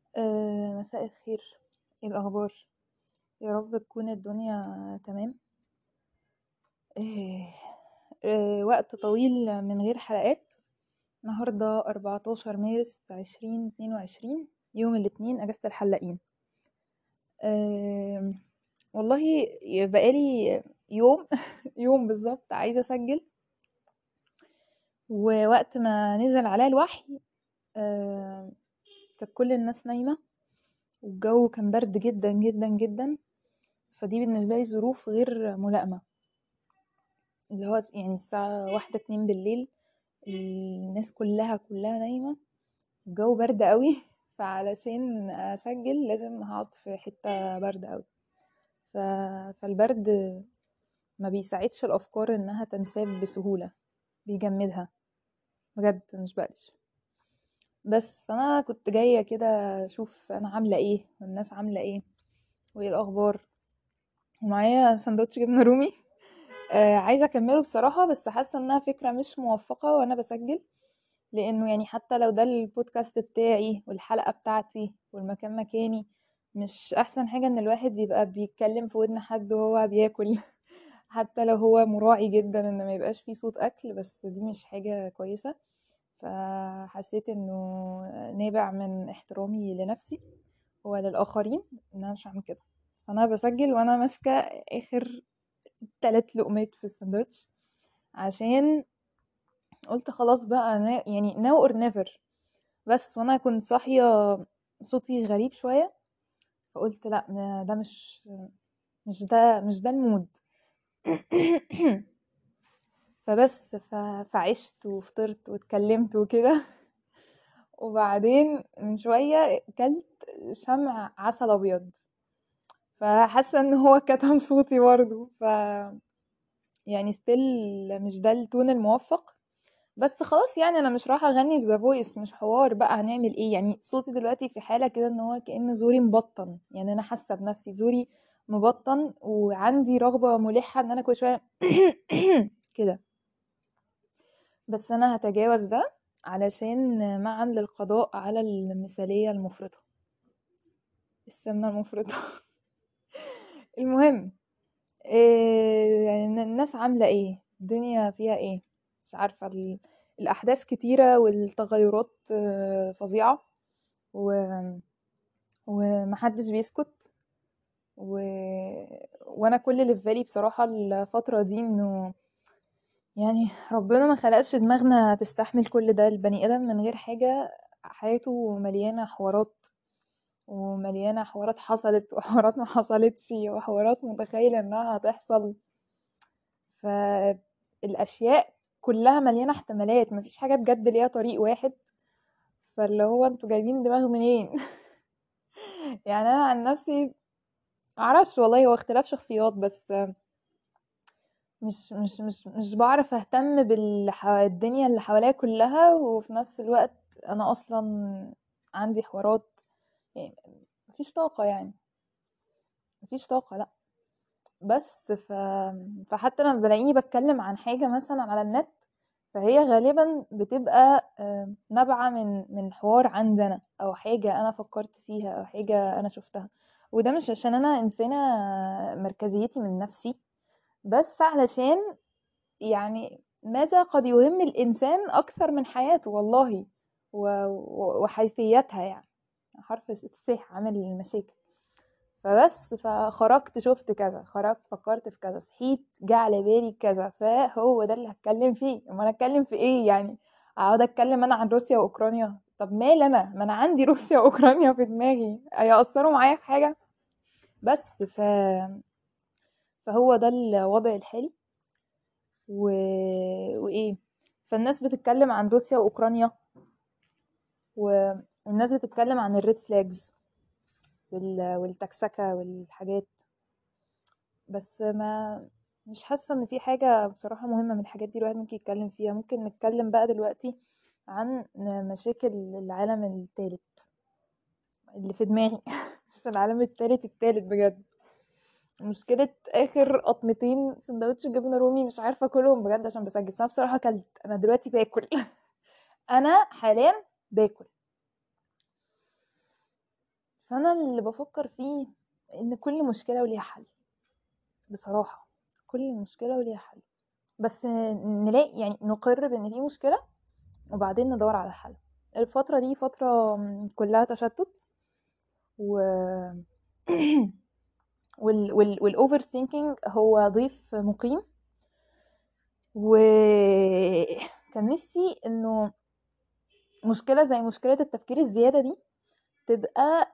مساء الخير. ايه الاخبار؟ يا رب تكون الدنيا تمام. آه وقت طويل من غير حلقات. النهارده 14 مارس 2022، يوم الاثنين، اجازة الحلاقين. آه والله بقالي يوم يوم بالظبط عايزة اسجل، ووقت ما نزل عليا الوحي كانت كل الناس نايمة، والجو كان برد جدا جدا جدا. فدي بالنسبة لي ظروف غير ملائمة، اللي هو يعني الساعة 1 2 بالليل، الناس كلها نايمة، الجو برد قوي. فعلشان أسجل لازم هقعد في حتة برد قوي. ف... فالبرد ما بيساعدش الأفكار إنها تنساب بسهولة، بيجمدها بجد، مش بقلش. بس فأنا كنت جاية كده أشوف أنا عاملة إيه والناس عاملة إيه وإيه الأخبار، ومعايا سندوتش جبنة رومي. عايزة أكمله بصراحة، بس حاسة إنها فكرة مش موفقة وأنا بسجل، لانه يعني حتى لو ده البودكاست بتاعي والحلقة بتاعتي والمكان مكاني، مش احسن حاجة ان الواحد يبقى بيتكلم في ودن حد وهو بياكل. حتى لو هو مراعي جدا ان ما يبقاش فيه صوت اكل، بس دي مش حاجة كويسة. فحسيت انه نابع من احترامي لنفسي وللآخرين ان انا مش هعمل كده. فانا بسجل وانا ماسكة اخر 3 لقمات في الساندوتش، عشان قلت خلاص بقى يعني now or never. بس وانا كنت صاحية صوتي غريب شوية، فقلت لا، ده مش ده المود. فبس فعشت وفطرت واتكلمت وكده. وبعدين من شوية كلت شمع عسل ابيض، فحاسة ان هو كتم صوتي برضه. يعني ستيل مش ده التون الموفق. بس خلاص، يعني انا مش رايحه اغني في ذا فويس، مش حوار بقى، هنعمل ايه؟ يعني صوتي دلوقتي في حاله كده ان هو كأن زوري مبطن، يعني انا حاسه بنفسي زوري مبطن، وعندي رغبه ملحه ان انا كل شويه كده. بس انا هتجاوز ده علشان معا للقضاء على المثاليه المفرطه، السمنه المفرطه. المهم، يعني الناس عامله ايه، الدنيا فيها ايه؟ مش عارفه، الاحداث كتيره والتغيرات فظيعه، و... ومحدش بيسكت. و... وانا كل اللي في بالي بصراحة الفترة دي انه يعني ربنا ما خلقش دماغنا تستحمل كل ده. البني ادم من غير حاجة حياته مليانة حوارات، ومليانة حوارات حصلت وحوارات ما حصلتش وحوارات متخيلة انها هتحصل. فالاشياء كلها مليانة احتمالات، مفيش حاجة بجد ليها طريق واحد. فاللي هو انتوا جايبين دماغ منين؟ يعني انا عن نفسي معرفش والله، هو اختلاف شخصيات، بس مش بعرف اهتم بالدنيا اللي حواليا كلها، وفي نفس الوقت انا اصلا عندي حوارات. يعني مفيش طاقة، يعني مفيش طاقة، لا. بس فحتى لما بلاقيني بتكلم عن حاجة مثلا على النت، فهي غالبا بتبقى نابعة من حوار عندنا، او حاجة انا فكرت فيها، او حاجة انا شفتها. وده مش عشان انا انسانة مركزيتي من نفسي، بس علشان يعني ماذا قد يهم الإنسان أكثر من حياته والله، وحيثياتها يعني. حرف الث عامل المشاكل. فبس فخرجت شفت كذا، خرجت فكرت في كذا، صحيت جه على بالي كذا، فهو ده اللي هتكلم فيه. اما انا اتكلم في ايه يعني؟ اقعد اتكلم انا عن روسيا واوكرانيا؟ طب مال انا، ما انا عندي روسيا واوكرانيا في دماغي، هيأثروا معايا في حاجة؟ بس فهو ده الوضع الحالي. و... وايه، فالناس بتتكلم عن روسيا واوكرانيا، والناس بتتكلم عن الريد فلاجز والتكسكة والحاجات. بس ما مش حاسة ان في حاجة بصراحة مهمة من الحاجات دي الواحد ممكن يتكلم فيها. ممكن نتكلم بقى دلوقتي عن مشاكل العالم الثالث اللي في دماغي. بس العالم الثالث بجد، مشكلة اخر قطمتين سندوتش جبنة رومي مش عارفة اكلهم بجد عشان بسجل. بس انا بصراحة اكلت، انا دلوقتي باكل. انا حاليا باكل. فانا اللي بفكر فيه ان كل مشكله وليها حل. بصراحه كل مشكله وليها حل، بس نلاقي يعني نقر بان في مشكله وبعدين ندور على حل. الفتره دي فتره كلها تشتت و والاوفر ثينكينج هو ضيف مقيم. وكان نفسي انه مشكله زي مشكله التفكير الزياده دي تبقى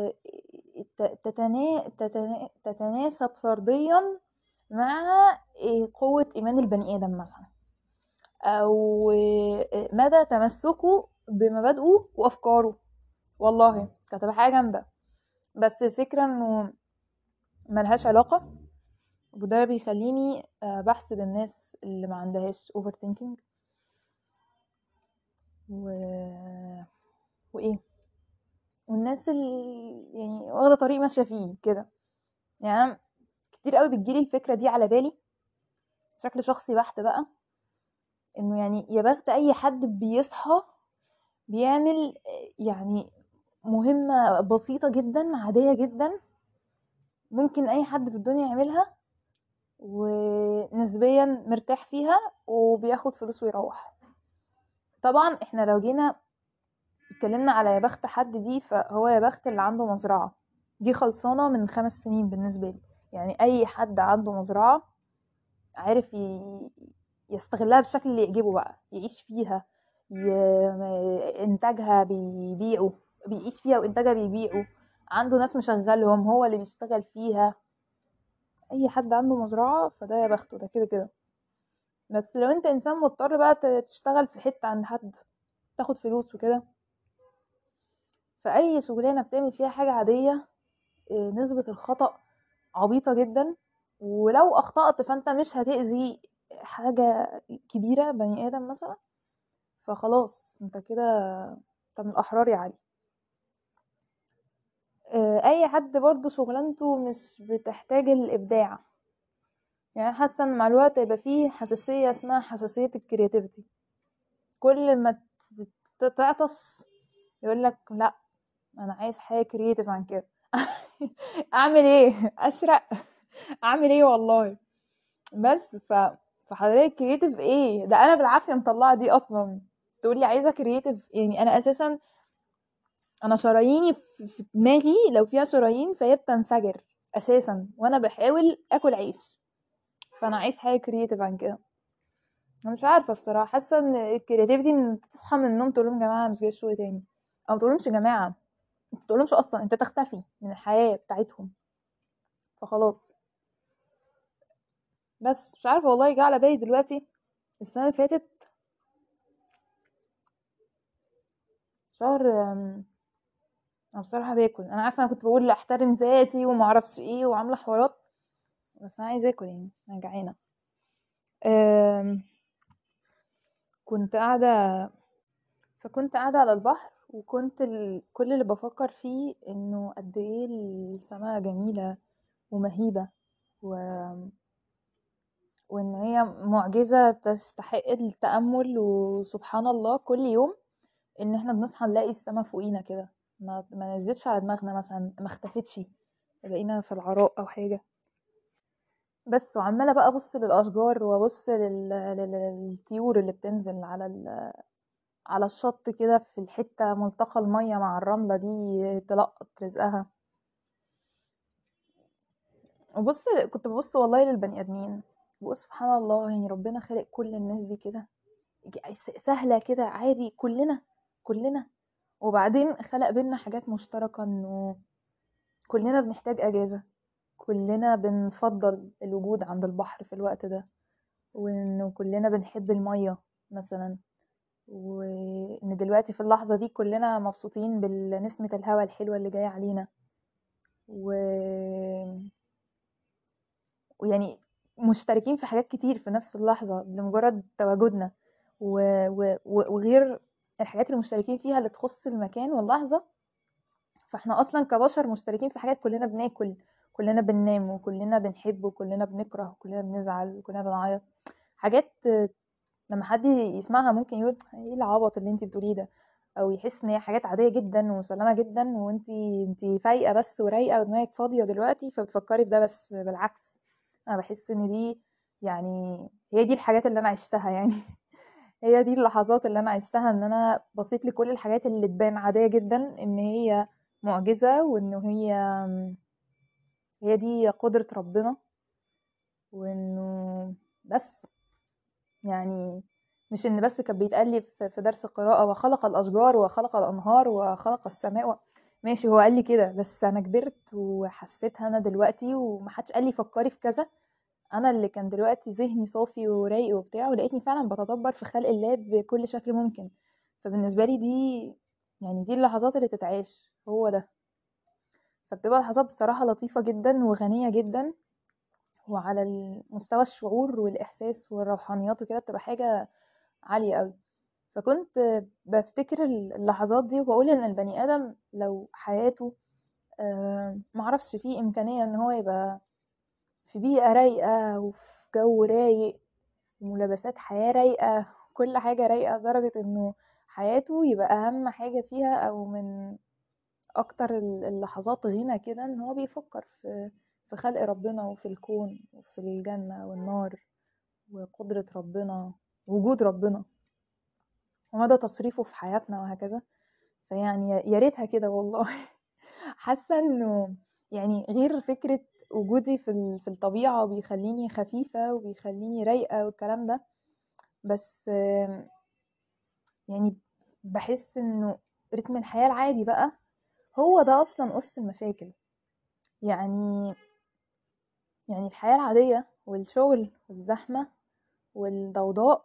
تتناسب فرديا مع قوة إيمان البني آدم مثلا، أو مدى تمسكه بمبادئه وأفكاره. والله كانت هتبقى حاجة جامدة، بس الفكرة إنه ملهاش علاقة، وده بيخليني بحسد الناس اللي ما عندهاش overthinking و... وإيه، والناس اللي يعني واخدة طريق ماشية فيه كده. يعني أنا كتير قوي بتجيلي الفكرة دي على بالي بشكل شخصي بحت بقى، انه يعني يا بخت اي حد بيصحى بيعمل يعني مهمة بسيطة جدا عادية جدا ممكن اي حد في الدنيا يعملها ونسبيا مرتاح فيها وبياخد فلوس ويروح. طبعا احنا لو جينا اتكلمنا على يا بخت حد دي، فهو يا بخت اللي عنده مزرعة، دي خلصانة من 5 سنين بالنسبة لي. يعني اي حد عنده مزرعة عارف يستغلها بالشكل اللي يعجبه بقى، يعيش فيها، انتاجها بيبيعه، بيعيش فيها وانتاجها بيبيعه، عنده ناس مشغلهم هو اللي بيشتغل فيها. اي حد عنده مزرعة فده يا بخته، ده كده كده. بس لو انت انسان مضطر بقى تشتغل في حتة عند حد تاخد فلوس وكده، فاي شغلانة بتعمل فيها حاجة عادية نسبة الخطأ عبيطة جدا، ولو اخطأت فانت مش هتأذي حاجة كبيرة بني ادم مثلا، فخلاص انت كده انت من الاحرار يا علي. اي حد برضو شغلانته مش بتحتاج الابداع، يعني حاسه ان مع الوقت هيبقى فيه حساسيه اسمها حساسيه الكرياتيفيتي. كل ما تعطس يقول لك لا انا عايز حاجه كرياتيف عن كده. اعمل ايه؟ اشرق؟ اعمل ايه والله؟ بس فحضرتك كرياتيف ايه ده؟ انا بالعافيه مطلعه دي اصلا تقول لي عايزه كرياتيف؟ يعني انا اساسا انا شراييني في دماغي لو فيها شرايين فهي بتنفجر اساسا وانا بحاول اكل عيش، فانا عايز حاجه كرياتيف عن كده. انا مش عارفه بصراحه، حاسه ان الكرياتيفيتي ان تصحى من النوم تقول لهم يا جماعه أنا مش جاي الشغل تاني، او ما تقولهمش يا جماعه، ما تقولهمش اصلا، انت تختفي من الحياه بتاعتهم فخلاص. بس مش عارفه والله، جه على بالي دلوقتي السنه اللي فاتت شهر انا بصراحه باكل، انا عارفه انا كنت بقول احترم ذاتي وما اعرفش ايه وعامله حوارات، بس انا عايزه اكل يعني انا جعانه. آم، كنت قاعده فكنت قاعدة على البحر، وكنت كل اللي بفكر فيه انه قد ايه السماء جميلة ومهيبة و... وان هي معجزة تستحق التأمل، وسبحان الله كل يوم ان احنا بنصحى نلاقي السماء فوقينا كده، ما نزلتش على دماغنا مثلا، ما اختفتش، بقينا في العراء او حاجة. بس وعمالة بقى ابص للاشجار وابص للطيور اللي بتنزل على الشط كده في الحتة ملتقى المية مع الرملة دي تلقط رزقها. وبص كنت ببص والله للبني ادمين، بقول سبحان الله، يعني ربنا خلق كل الناس دي كده سهلة كده عادي، كلنا. وبعدين خلق بينا حاجات مشتركة، انه كلنا بنحتاج اجازة، كلنا بنفضل الوجود عند البحر في الوقت ده، وانه كلنا بنحب المية مثلا، وان دلوقتي في اللحظة دي كلنا مبسوطين بنسمة الهواء الحلوة اللي جاية علينا و... ويعني مشتركين في حاجات كتير في نفس اللحظة لمجرد تواجدنا وغير الحاجات اللي مشتركين فيها اللي تخص المكان واللحظة. فاحنا اصلا كبشر مشتركين في حاجات، كلنا بناكل، كلنا بننام، وكلنا بنحب، وكلنا بنكره، وكلنا بنزعل، وكلنا بنعيط. حاجات لما حد يسمعها ممكن يقول ايه العبط اللي انت بتقوليه ده، او يحس ان هي حاجات عاديه جدا وسلامه جدا، وانتي فايقه بس ورايقه ودماغك فاضيه دلوقتي فبتفكري في ده. بس بالعكس، انا بحس ان دي يعني هي دي الحاجات اللي انا عشتها يعني. هي دي اللحظات اللي انا عشتها، ان انا بصيت لكل الحاجات اللي تبان عاديه جدا ان هي معجزه، وان هي دي قدره ربنا، وانه بس يعني مش ان بس كان بيتقال لي في درس قراءة وخلق الاشجار وخلق الانهار وخلق السماء ماشي، هو قال لي كده، بس انا كبرت وحسيتها انا دلوقتي، ومحدش قال لي فكري في كذا. انا اللي كان دلوقتي ذهني صافي ورايق وبتاع، ولقيتني فعلا بتدبر في خلق الله بكل شكل ممكن. فبالنسبة لي دي يعني دي اللحظات اللي تتعاش، هو ده. فبتبقى لحظات بصراحة لطيفة جدا وغنية جدا، وعلى المستوى الشعور والإحساس والروحانيات وكده بتبقى حاجة عالية قوي. فكنت بفتكر اللحظات دي وبقول ان البني ادم لو حياته معرفش فيه امكانية ان هو يبقى في بيئة رايقة وفي جو رايق وملابسات حياة رايقة، كل حاجة رايقة لدرجة انه حياته يبقى اهم حاجة فيها او من اكتر اللحظات غنى كده، ان هو بيفكر في خلق ربنا وفي الكون وفي الجنة والنار وقدرة ربنا، وجود ربنا ومدى تصريفه في حياتنا وهكذا. فيعني يا ريتها كده والله. حاسه انه يعني غير فكره وجودي في الطبيعه بيخليني خفيفه وبيخليني رايقه والكلام ده، بس يعني بحس انه رتم الحياه العادي بقى هو ده اصلا قص المشاكل. يعني الحياه العاديه والشغل والزحمه والضوضاء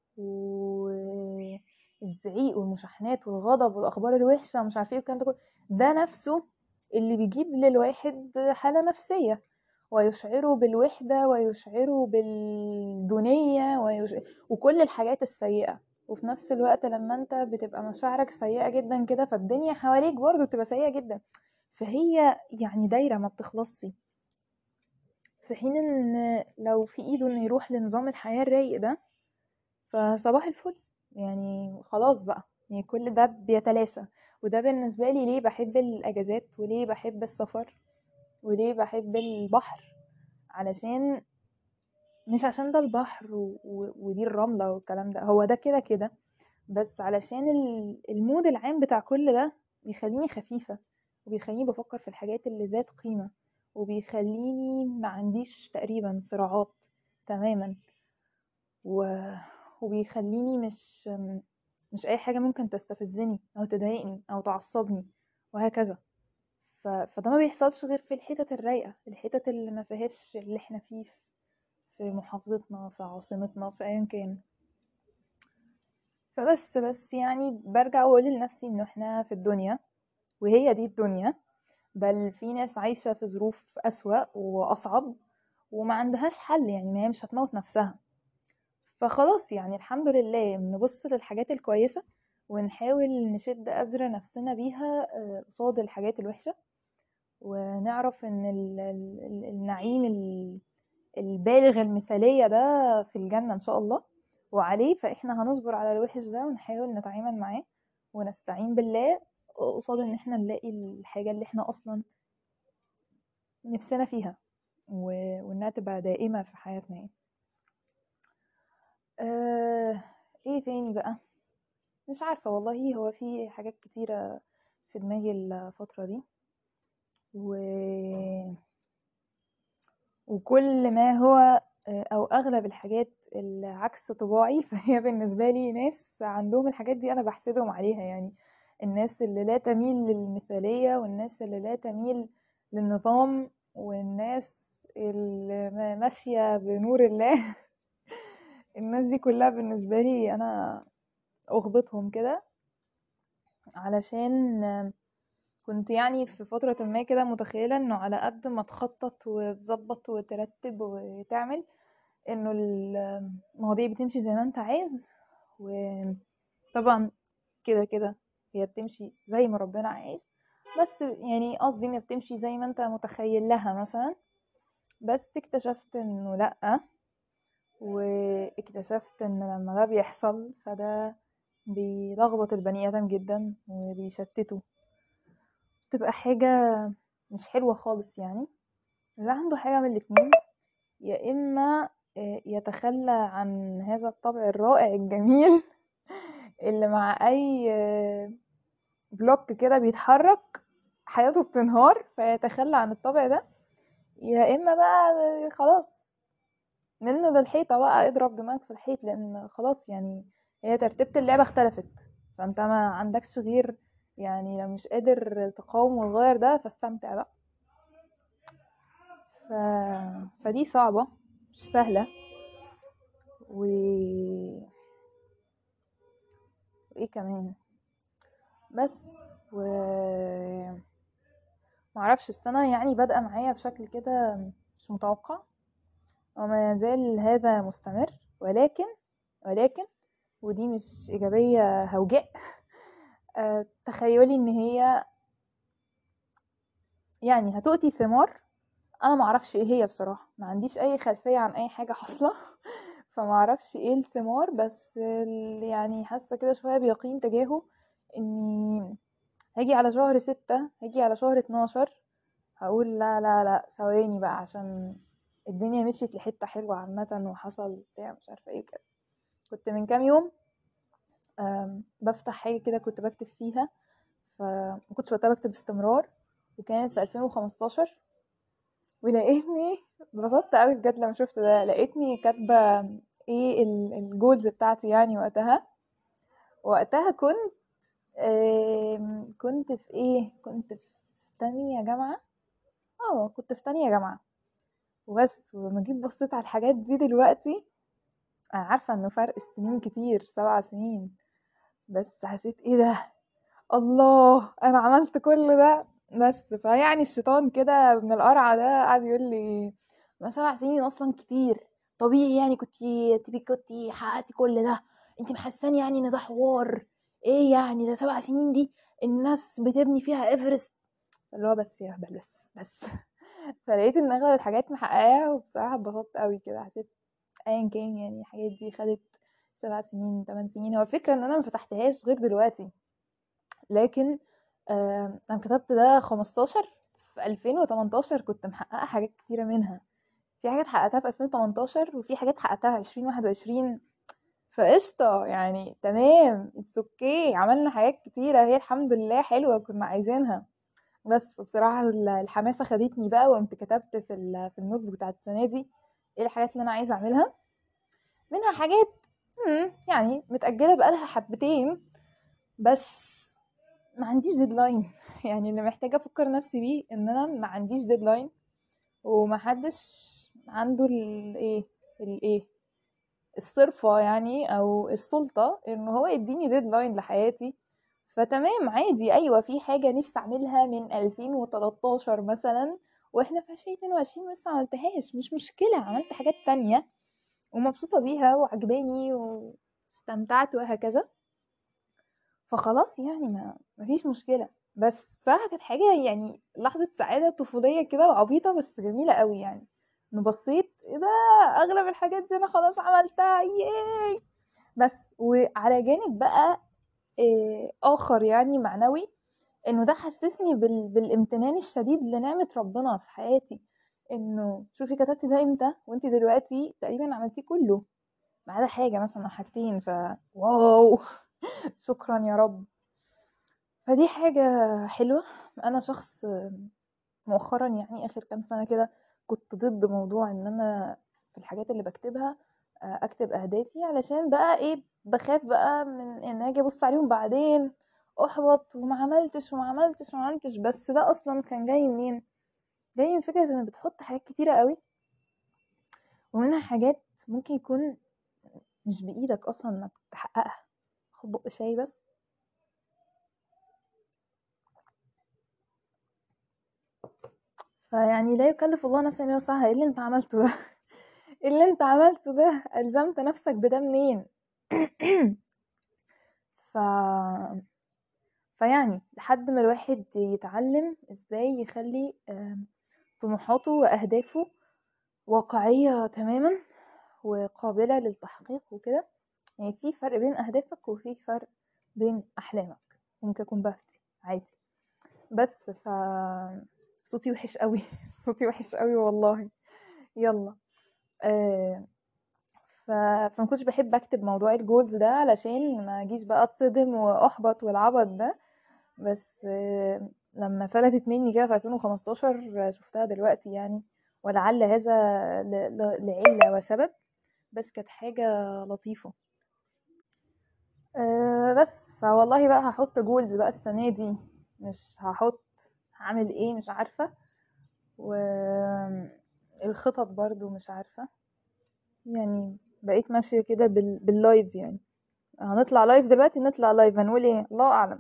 والزعيق والمشاحنات والغضب والاخبار الوحشه ومش عارفه ايه والكلام ده كله، ده نفسه اللي بيجيب للواحد حاله نفسيه ويشعره بالوحده ويشعره بالدونيه وكل الحاجات السيئه. وفي نفس الوقت لما انت بتبقى مشاعرك سيئه جدا كده، فالدنيا حواليك برضه بتبقى سيئه جدا. فهي يعني دايره ما بتخلصش. في حين ان لو في ايده انه يروح لنظام الحياه الرايق ده، فصباح الفل، يعني خلاص بقى، يعني كل ده بيتلاشى. وده بالنسبة لي ليه بحب الأجازات وليه بحب السفر وليه بحب البحر. علشان مش عشان ده البحر ودي الرملة والكلام ده، هو ده كده كده، بس علشان المود العام بتاع كل ده بيخليني خفيفة، وبيخليني بفكر في الحاجات اللي ذات قيمة، وبيخليني ما عنديش تقريبا صراعات تماما، و... وبيخليني مش اي حاجة ممكن تستفزني او تضايقني او تعصبني وهكذا. فده ما بيحصلش غير في الحتت الرايقة، الحتت اللي ما فيهاش اللي احنا فيه في محافظتنا في عاصمتنا في ايا كان. فبس يعني برجع واقول لنفسي انه احنا في الدنيا وهي دي الدنيا، بل في ناس عايشة في ظروف اسوأ واصعب وما عندهاش حل، يعني ما هي مش هتموت نفسها. فخلاص يعني الحمد لله نبص للحاجات الكويسة ونحاول نشد أزر نفسنا بيها قصاد الحاجات الوحشة، ونعرف ان النعيم البالغ المثالية ده في الجنة ان شاء الله، وعليه فاحنا هنصبر على الوحش ده ونحاول نتعامل معاه ونستعين بالله قصاد ان احنا نلاقي الحاجة اللي احنا اصلا نفسنا فيها وانها تبقى دائمة في حياتنا يعني. ايه تاني بقى؟ مش عارفة والله، هو في حاجات كتيرة في دماغي الفترة دي و... وكل ما هو أو أغلب الحاجات اللي عكس طباعي فهي بالنسبة لي ناس عندهم الحاجات دي أنا بحسدهم عليها. يعني الناس اللي لا تميل للمثالية، والناس اللي لا تميل للنظام، والناس اللي ماشية بنور الله. الناس دي كلها بالنسبة لي أنا أغبطهم كده، علشان كنت يعني في فترة ما كده متخيلة انه على قد ما تخطط وتظبط وترتب وتعمل انه المواضيع بتمشي زي ما انت عايز. وطبعا كده كده هي بتمشي زي ما ربنا عايز، بس يعني قصدي انها بتمشي زي ما انت متخيل لها مثلا. بس اكتشفت انه لأ، واكتشفت ان لما ده بيحصل فده بيلخبط البني ادم جدا وبيشتته، تبقى حاجة مش حلوة خالص يعني. يبقى عنده حاجة من الاتنين، يا اما يتخلى عن هذا الطبع الرائع الجميل اللي مع اي بلوك كده بيتحرك حياته بتنهار، فيتخلى عن الطبع ده. يا اما بقى خلاص منه للحيطة بقى، اضرب دماغك في الحيط، لان خلاص يعني هي ترتيبة اللعبة اختلفت، فانت ما عندكش غير يعني لو مش قادر تقاوم وتغير ده فاستمتع بقى. ف... فدي صعبة مش سهلة. و... وايه كمان بس معرفش السنة يعني بادئة معايا بشكل كده مش متوقع، وما زال هذا مستمر. ولكن ودي مش إيجابية هوجاء، تخيلي ان هي يعني هتؤتي ثمار. انا معرفش ايه هي بصراحة، ما عنديش اي خلفية عن اي حاجة حاصلة فمعرفش ايه الثمار، بس يعني حاسة كده شوية بيقين تجاهه اني هاجي على شهر 6، هاجي على شهر 12 هقول لا لا لا ثواني بقى، عشان الدنيا مشيت لحتة حلوة عامة وحصل بتاع مش عارفة ايه كده. كنت من كام يوم بفتح حاجة كده كنت بكتب فيها، فمكنتش وقتها بكتب باستمرار، وكانت في 2015. ولقيتني اتبسطت قوي بجد لما شفت ده، لقيتني كاتبة ايه الجولز بتاعتي يعني وقتها كنت في ايه، كنت في تانية جامعة. كنت في تانية جامعة وبس. ولما جيت بصيت على الحاجات دي دلوقتي، انا عارفة انه فرق سنين كتير، 7 سنين، بس حسيت ايه ده، الله انا عملت كل ده. بس فيعني الشيطان كده من القرعة ده قعد يقول لي ما 7 سنين اصلا كتير، طبيعي يعني كنتي حققتي كل ده، انت محساني يعني ان ده حوار ايه يعني، ده 7 سنين دي الناس بتبني فيها ايفرست. اللي هو بس يا هبل بس فلقيت ان اغلب الحاجات محققاها، وبصراحة اتبسطت قوي كده. حسيت ايا كان يعني الحاجات دي خدت 7 سنين 8 سنين، هو الفكرة ان انا ما فتحتهاش غير دلوقتي. لكن انا كتبت ده 15 في 2018، كنت محققة حاجات كتيرة منها. في حاجات حققتها في 2018 وفي حاجات حققتها 2021، فقشطة يعني تمام اتس اوكي. عملنا حاجات كتيرة هي الحمد لله حلوة كنا عايزينها. بس بصراحة الحماسة خدتني بقى، وقمت كتبت في النوت بوك بتاعت السنة دي ايه الحاجات اللي انا عايزة اعملها. منها حاجات يعني متأجلة بقالها حبتين، بس ما عنديش ديدلاين يعني اللي محتاجة افكر نفسي بيه ان انا ما عنديش ديدلاين، ومحدش عنده الايه الصرفة يعني او السلطة ان هو يديني ديدلاين لحياتي. فتمام عادي، ايوه في حاجة نفسي اعملها من 2013 مثلا واحنا في 2022 لسه ما عملتهاش، مش مشكلة، عملت حاجات تانية ومبسوطة بيها وعجباني واستمتعت وهكذا، فخلاص يعني ما فيش مشكلة. بس بصراحة كانت حاجة يعني لحظة سعادة طفولية كده وعبيطة بس جميلة قوي يعني. إنه بصيت ايه ده، اغلب الحاجات دي انا خلاص عملتها، ياي. بس وعلى جانب بقى اخر يعني معنوي، انه ده حسسني بالامتنان الشديد لنعمة ربنا في حياتي. انه شوفي كتبتي ده امتى وانتي دلوقتي تقريبا عملتيه كله، ما عدا حاجة مثلا او حاجتين، واو شكرا يا رب. فدي حاجة حلوة. أنا شخص مؤخرا يعني آخر كام سنة كده كنت ضد موضوع إن أنا في الحاجات اللي بكتبها أكتب أهدافي، علشان بقى إيه بخاف بقى من إن أجي أبص عليهم بعدين أحبط وما عملتش وما عملتش وما عملتش. بس ده أصلا كان جاي منين؟ جاي من فكرة إن بتحط حاجات كتيرة قوي، ومنها حاجات ممكن يكون مش بإيدك أصلا إنك تحققها. خد بق شاي بس. فيعني لا يكلف الله نفسا الا وسعها. ايه اللي انت عملته ده؟ ايه اللي انت عملته ده؟ الزمت نفسك بده منين؟ ف فيعني لحد ما الواحد يتعلم ازاي يخلي طموحاته واهدافه واقعية تماما وقابلة للتحقيق وكده، يعني في فرق بين اهدافك وفي فرق بين احلامك. ممكن اكون بفتي عادي، بس صوتي وحش قوي. صوتي وحش قوي والله. يلا. آه ف... فما كنتش بحب اكتب موضوع الجولز ده علشان ما اجيش بقى اتصدم واحبط والعبط ده. بس لما فلتت مني كده في 2015 شفتها دلوقتي يعني، ولعل هذا لعلة وسبب، بس كانت حاجة لطيفة. بس فوالله بقى هحط جولز بقى السنة دي، مش هحط هعمل ايه مش عارفة، والخطط برضو مش عارفة. يعني بقيت ماشية كده باللايف يعني. هنطلع لايف دلوقتي، نطلع لايف هنقول ايه الله اعلم.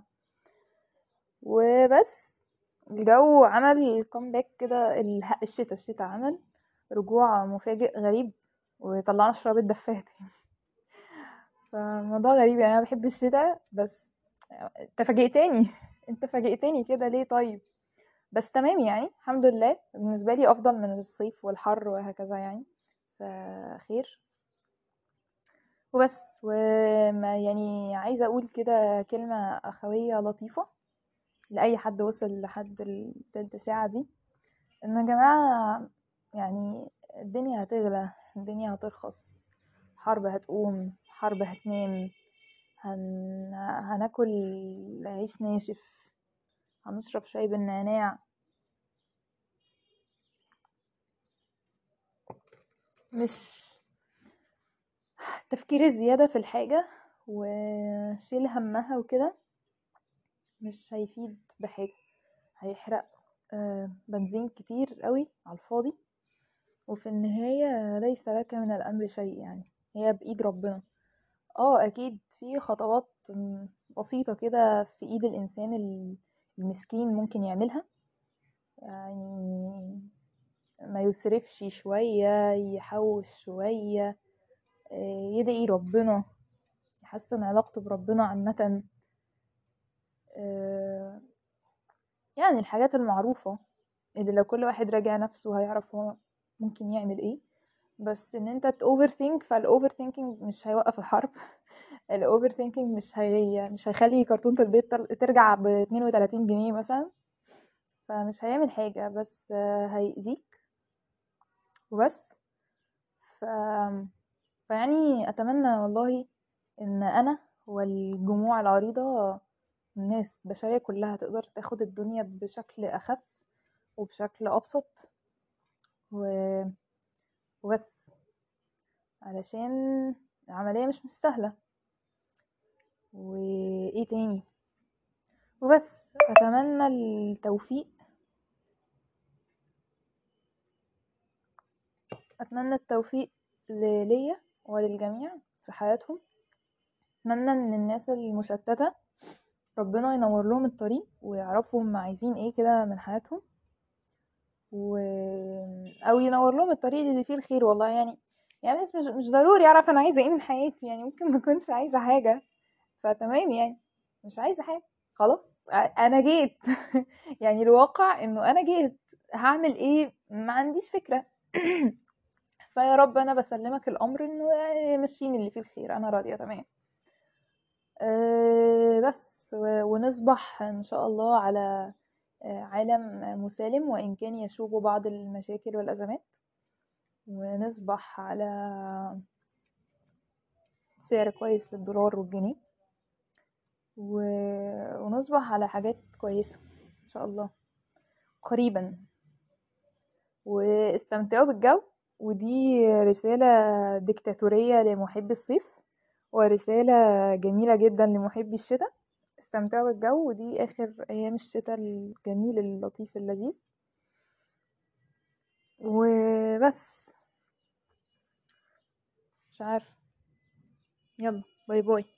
وبس. الجو عمل كومباك كده، الشتاء عمل رجوع مفاجئ غريب، وطلعنا شراب الدفاية تاني. فالموضوع غريب يعني، انا بحب الشتاء بس انت فاجئتني. انت فاجئتني كده ليه طيب؟ بس تمام يعني، الحمد لله بالنسبة لي افضل من الصيف والحر وهكذا يعني، فخير. وبس. وما يعني عايزة اقول كده كلمة اخوية لطيفة لأي حد وصل لحد التلت ساعة دي، ان يا جماعة يعني الدنيا هتغلى، الدنيا هترخص، حرب هتقوم، حرب هتنام، هناكل عيش ناشف، هنشرب شاي بالنعناع. مش تفكير الزيادة في الحاجة وشيل همها وكده مش هيفيد بحاجة، هيحرق بنزين كتير قوي على الفاضي، وفي النهاية ليس لك من الأمر شيء يعني، هي بإيد ربنا. اكيد في خطوات بسيطة كده في ايد الانسان المسكين ممكن يعملها يعني، ما يسرفش شوية، يحوش شوية، يدعي ربنا، يحسن علاقته بربنا عامة. آه، يعني الحاجات المعروفة اللي لو كل واحد راجع نفسه هيعرف هو ممكن يعمل ايه. بس ان انت تover think، فالاوفر ثينكينج مش هيوقف الحرب. الاوفر ثينكينج مش هيخلي كرتونة البيض ترجع ب32 جنيه مثلا، فمش هيعمل حاجة، بس هيأذيك وبس. ف... فيعني اتمنى والله ان انا والجموع العريضة، الناس البشرية كلها تقدر تاخد الدنيا بشكل اخف وبشكل ابسط و... وبس، علشان العملية مش مستاهلة. وايه تاني؟ وبس اتمنى التوفيق، اتمنى التوفيق ليا وللجميع في حياتهم. اتمنى ان الناس المشتتة ربنا ينور لهم الطريق ويعرفوا هم عايزين ايه كده من حياتهم، و... او ينور لهم الطريق اللي فيه الخير والله يعني. يعني بس مش ضروري اعرف انا عايزه ايه من حياتي يعني، ممكن ما اكونش عايزه حاجه، فتمام يعني، مش عايزه حاجه خلاص. انا جيت. يعني الواقع انه انا جيت، هعمل ايه ما عنديش فكره. فيا رب انا بسلمك الامر انه مشيني اللي فيه الخير، انا راضيه تمام. بس ونصبح ان شاء الله على عالم مسالم وان كان يشوب بعض المشاكل والازمات، ونصبح على سعر كويس للدولار والجنيه، ونصبح على حاجات كويسة ان شاء الله قريبا. واستمتعوا بالجو، ودي رسالة ديكتاتورية لمحبي الصيف، ورسالة جميلة جدا لمحبي الشتاء. استمتعوا بالجو، ودي آخر أيام الشتاء الجميل اللطيف اللذيذ. وبس. مش عارف. يلا باي باي.